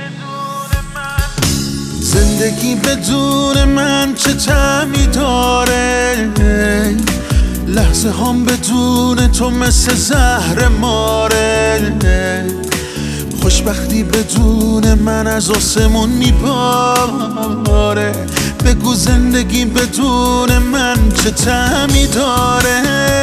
زندگی بدون من چه طعمی داره، لحظه هم بدون تو مثل زهر ماره. خوشبختی بدون من از آسمون میباره. بگو زندگی بدون من چه طعمی داره،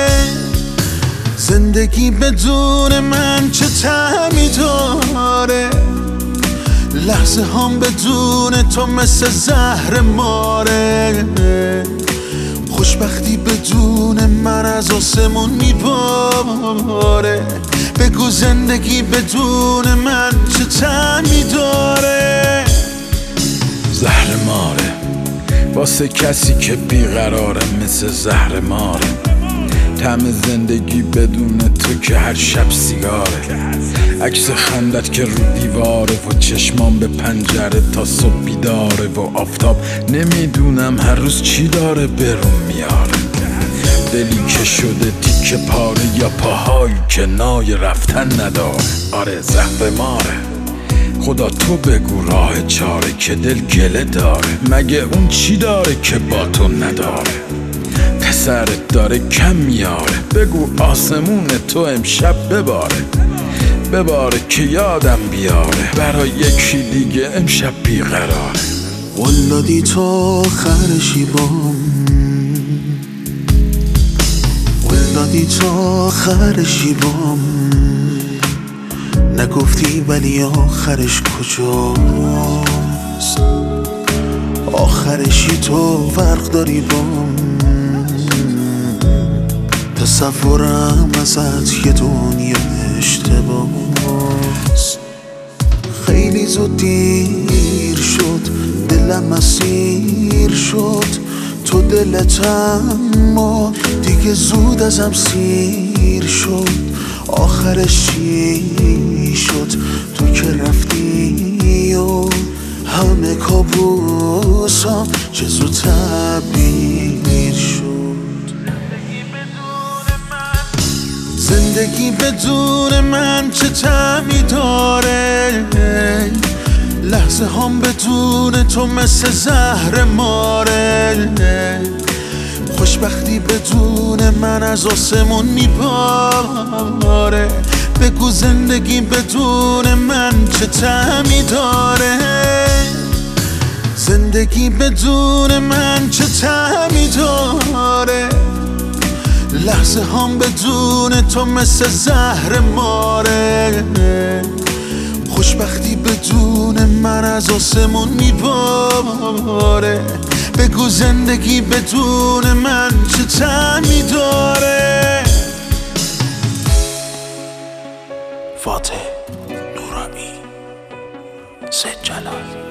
زندگی بدون من چه طعمی داره. لحظه هم بدون تو مثل زهر ماره. خوشبختی بدون من از آسمون میباره. بگو زندگی بدون من چه طعمی داره. زهر ماره واسه کسی که بیقراره، مثل زهر ماره. طعم زندگی بدون تو که هر شب سیگاره. عکس خندت که رو دیواره و چشمام به پنجره تا صبح بیداره. و آفتاب نمیدونم هر روز چی داره برون میاره. دلی که شده تیکه پاره یا پاهایی که نای رفتن نداره. آره زهر ماره. خدا تو بگو راه چاره که دل گله داره. مگه اون چی داره که با تو نداره؟ پسرت داره کم میاره. بگو آسمون تو امشب بباره که یادم بیاره. برای یکی دیگه امشب بیقراره. ولادی تو آخر شیبام، ولادی تو آخر شیبام. نگفتی ولی آخرش کجاست؟ آخرشی تو فرق داری بام. تصورم ازت یه دنیا اشتباس. خیلی زود دیر شد، دلم اسیر شد. تو دلت اما دیگه زود ازم سیر شد. آخرش چی شد؟ تو که رفتی و همه کابوسام چه زود تعبیر شد. زندگی بدون من چه طعمی داره، لحظه هم بدون تو مثل زهر ماره. خوشبختی بدون من از آسمون میباره. بگو زندگی بدون من چه طعمی داره، زندگی بدون من چه طعمی داره. لحظه هم بدون تو مثل زهر ماره. خوشبختی بدون من از آسمون میباره. بگو زندگی بدون من چه طعمی داره. فاتح نورانی، سید جلال.